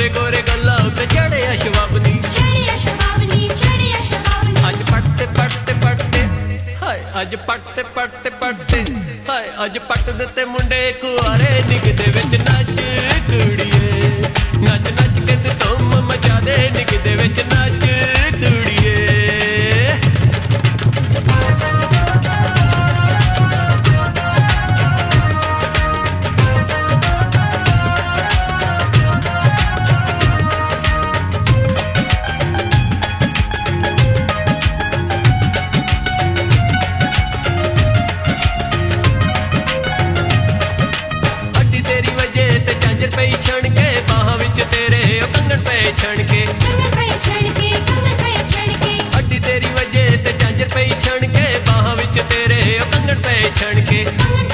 गोरे गोरे गल्ला उत्ते चढ़े अशबाबनी अज पटते पटते पटते हाय अज पटते पटते पटते हाय अज पट दिते मुंडे कुआरे निकदे विच नच कुड़िए नच नच के ते तुम मचा दे निकदे विच नच कुड़िए पे छण के बाहां विच तेरे कंगन पे छण के अड्डी तेरी वजह ते झांझर पे छण के बाहां विच तेरे कंगन पे छण के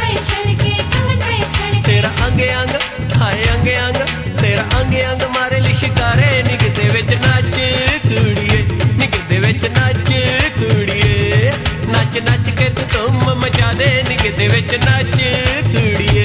तेरा अंग अंग हाय अंग अंग तेरा अंग अंग मारे लिशकारे निकदे विच नच कुड़िए निकदे विच नच कुड़िए नच नच के तुम मचा दे निकदे विच नच कुड़िए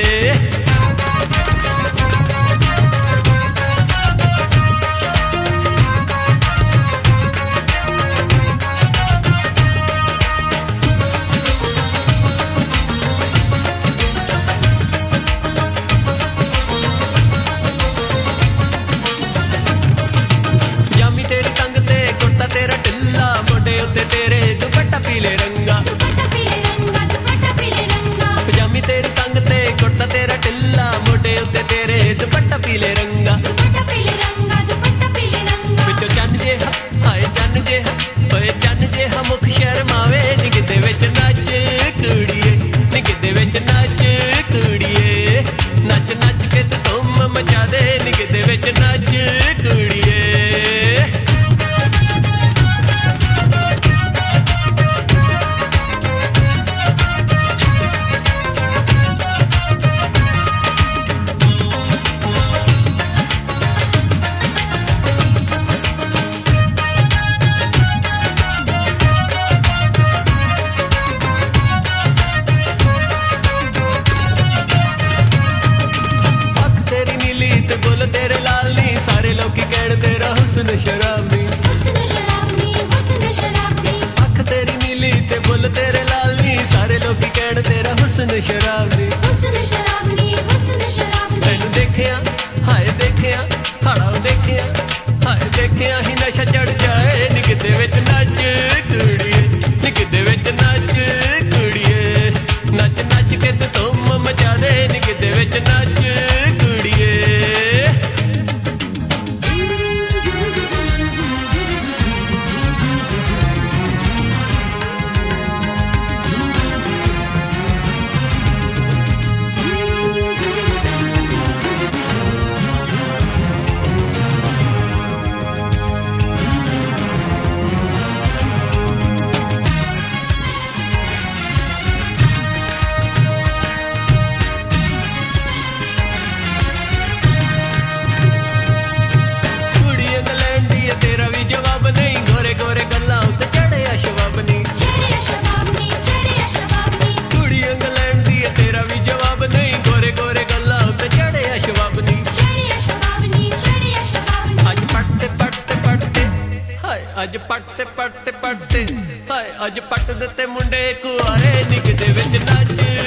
तेरा टिल्ला मोटे उत्ते तेरे दुपट्टा पीले रंगा पजामी तेरी तंग ते कुर्ता तेरा टिल्ला मोटे उत्ते तेरे दुपट्टा पीले रंगा बिचो चन जे हाय चन जे ओए चन जे मुख शर्मावे निकदे विच नच कुड़िए निकदे विच नच कुड़िए नच नच के तुम मचा दे निकदे विच नच कुड़िए बोल तेरे लाली सारे लोग कहण तेरा हुस्न शराबी अख तेरी नीली ते बोल तेरे लाली सारे लोग कहण तेरा हुस्न शराबी तेनू देखिया हाय देखिया हाड़ा देखिया हाय देखिया ही नशा चढ़ जाए निकदे विच नच कुड़िए निकदे विच नच कुड़िए नच नच के तुम मचा दे निकदे विच नच कुड़िए तेरा भी जवाब नहीं गोरे गोरे गल्ला उत्ते चढ़े अशबाबनी कुड़ी इंग्लैंड दी तेरा भी जवाब नहीं गोरे गोरे गल्ला उत्ते चढ़े अशबाबनी अज पटते पटते पटते हाय अज पटते पटते पटते हाय अज पट दिते मुंडे कुआरे निकदे विच नच